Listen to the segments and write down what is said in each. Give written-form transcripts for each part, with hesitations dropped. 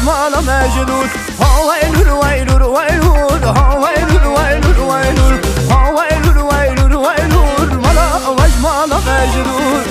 واجمال مجنون ويلول ويلول ويلول ويلول ويلول ويلول ويلول ويلول ويلول ملا واجمال مجنون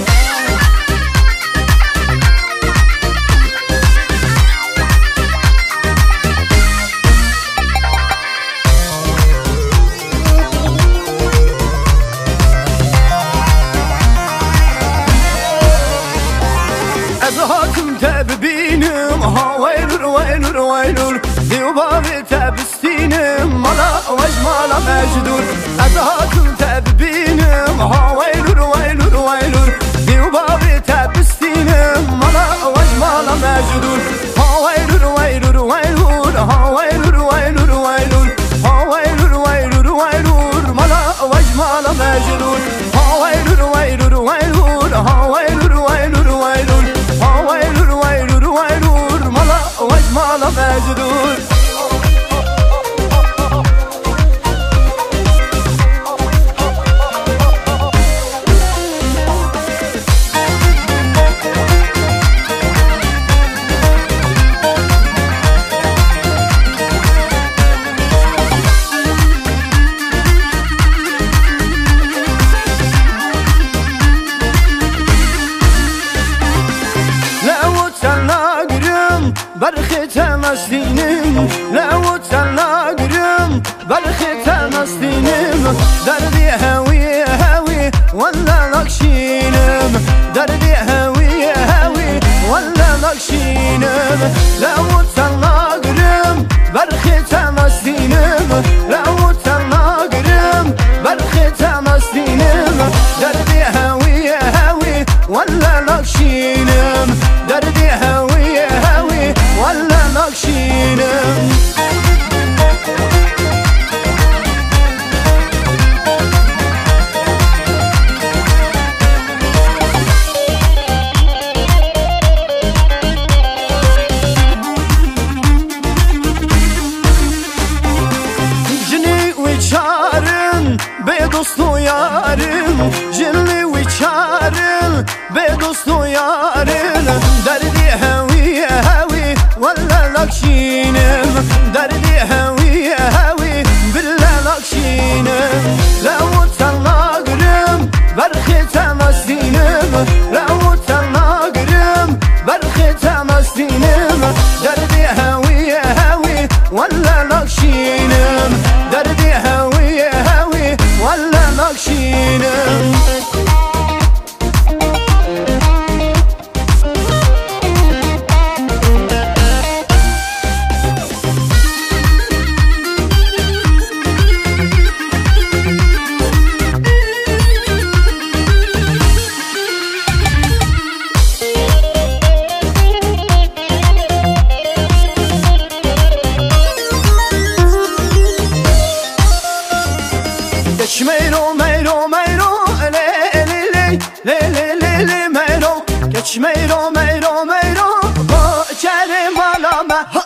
تببينم ويلول ويلول ويلول ذيوبابي تبستينم ملا واجمال مجدول أزهاكم تببينم ويلول ويلول ويلول ذيوبابي تبستينم ملا واجمال مجدول ويلول ويلول ويلول ويلول ويلول ويلول ويلول ويلول ويلول ملا واجمال مجدول ويلول ويلول ويلول ويلول ويلول ويلول ويلول ويلول ويلول ملا واجمال مجدول برخت مستینم لو تناگرم برخت مستینم دردی هوی هوی ولا نقشینم دردی هوی هوی ولا نقشینم لو تناگرم برخت مستینم لو تناگرم برخت مستینم دردی هوی هوی ولا نقشینم دردی هوی هوی ولا نقشینم جنی و چارن به دوست و یارن جنی و چارن به دوست و یارن دردی هوی هوی ولا نقشینم دردی هوی هوی بلا نقشینم لو تناگرم برخت مستینم لو تناگرم برخت مستینم دردی هوی هوی ولا نقشینم دردی هوی هوی ولا نقشینم ميرو ميرو ميرو لي لي لي لي لي لي ميرو كش ميرو ميرو ميرو با چرم بالا